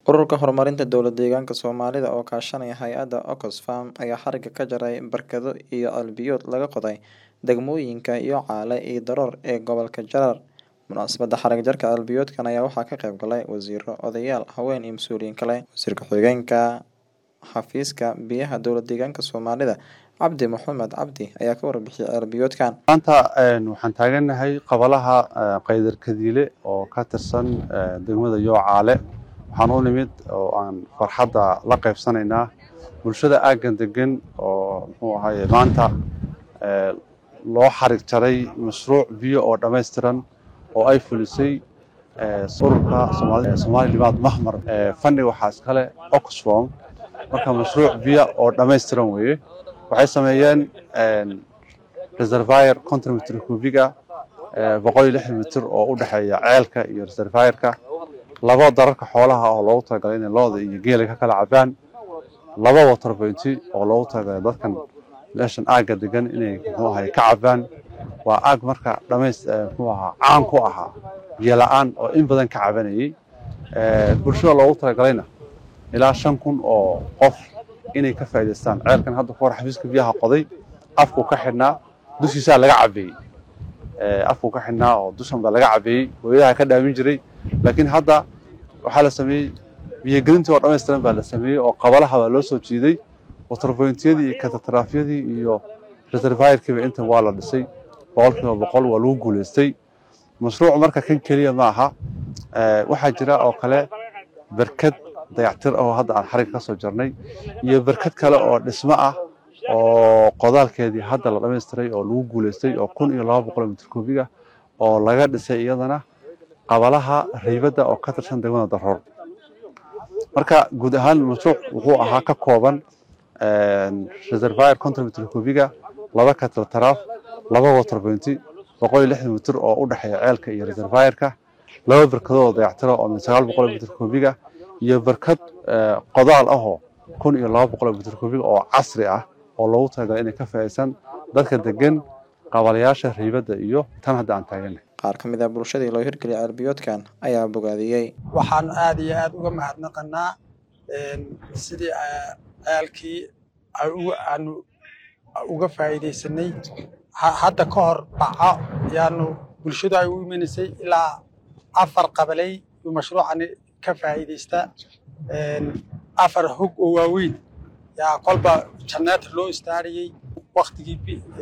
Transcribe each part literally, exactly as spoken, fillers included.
Ururka horumarinta dowlad deegaanka Soomaalida oo kaashanaya hay'adda Oxfam ayaa xariga ka jaray barkado iyo albiyood laga qoday degmooyinka iyo Caale iyo Daroor ee gobolka Jarar. Munaasabadda xarig jarka albiyoodkan ayaa waxaa ka qayb galay wasiiro, odayaal, haween iyo mas'uuliyiin kale. Wasiirka Ku-xigeenka Xafiiska Biyaha Dowlad Deegaanka Soomaalida Cabdi Maxamed Cabdi ayaa ka warbixiyay albiyoodkan. Maanta waxaan taaganahay qabalaha Qaydar Kadiile oo ka tirsan degmada Caale. waxaan u nimid oo aan farxadda la qaybsanaynaa bulshada aaggan degan oo muxuu ahaayey maanta loo xarig jaray mashruuc biyo oo dhammaystiran oo ay fulisay ururka Soomaali Limaad Mahmar. Fandhiga waxaa iskale Oxfam. marka mashruuc biyo oo dhammaystiran weeye. waxay sameeyeen reservoir konton mitir kubiga boqol iyo lixdan mitir oo u dhaxeeya ceelka iyo reservoir-ka. laba dararka xoolaha oo loogu talagalay in looda iyo geela ka kala cabaan, laba water point oo loogu talagalay dadkan meeshan aagga degan inay muxuu ahaay ka cabaan. waa aag marka dhamays muxuu ahaa caan ku ahaa biyo la'aan oo in badan ka cabanayay. bulshada loogu talagalayna ilaa shan kun oo qof inay ka faa'iidaystaan. ceelkan hadda ku hor xafiiska biyaha qoday, afku ka xidhnaa, dushiisa laga cabeeyay. afku ka xidhnaa oo dushan baa laga cabeeyay, hooyadaha ka dhaamin jiray. laakiin hadda waxaa la sameeyey biyo gelintii oo dhammaystiran baa la sameeyey oo qabalaha baa loo soo jiiday. water point-yadii iyo katatraafyadii iyo reservoir-kiiba inta waa la dhisay boqolkiiba boqol waa lagu guulaystay. mashruuc marka kan keliya ma aha. waxaa jira oo kale barkad dayactir ah oo hadda aan xarig ka soo jarnay iyo barkad kale oo dhismo ah oo qodaalkeedii hadda la dhammaystiray oo lagu guulaystay oo kun iyo laba boqol mitir kubiga oo laga dhisay iyadana qabalaha Reybadda oo ka tirsan degmada Daroor. marka guud ahaan mashruuc wuxuu ahaa ka kooban reservoir konton mitir kubiga, laba katatraaf, laba water point, boqol iyo lixdan mitir oo u dhaxeeya ceelka iyo reservoir-ka, laba barkado oo dayactir ah oo sagaal boqol mitir kubiga iyo barkad qodaal ah oo kun iyo laba boqol mitir kubiga oo casri ah oo loogu talagalay inay ka faa'iideysan dadka degan qabalayaasha Reybadda iyo tan hadda aan taaganahay. qaar ka mid ah bulshadii loo hirgeliyay albiyoodkan ayaa bogaadiyey. waxaan aad iyo aad uga mahadnaqanaa sidii ceelkii aanu uga faa'iideysanay. hadda ka hor baco yaanu bulshadu ay u imanaysay ilaa afar qabalay oo mashruucani ka faa'iideysta. afar hog oo waaweyn yaa kolba janneetar loo istaariyey. waqtigii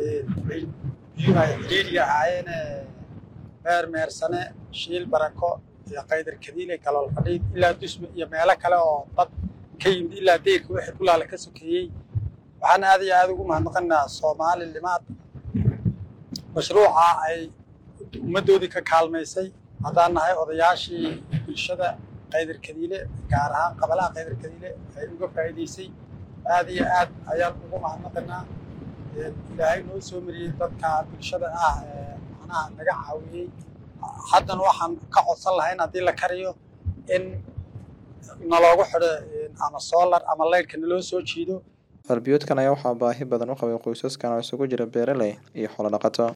biyuhu ay ciriiriga ahaayeen meer meersane, shiil barako iyo Qaydar Kadiile, Galool Fadhiid ilaa Dusme iyo meelo kale oo dad ka yimid ilaa deyrka wixii kulaala ka sokeeyey. waxaan aad iyo aad ugu mahadnaqanaa Soomaali Limaad mashruuca ay ummaddoodii ka kaalmaysay. haddaan nahay odayaashii bulshada Qaydar Kadiile, gaar ahaan qabalaha Qaydar Kadiile ay uga faa'iideysay. aad iyo aad ayaan ugu mahadnaqanaa. ilaahay noo soo mariyey dadka bulshada ah macnaha naga caawiyey. haddana waxaan ka codsan lahayn haddii la kariyo in naloogu xidho ama solar ama laydhka naloo soo jiido. albiyoodkan ayaa waxaa baahi badan u qabay qoysaskan oo isugu jira beeraley iyo xoolo dhaqato.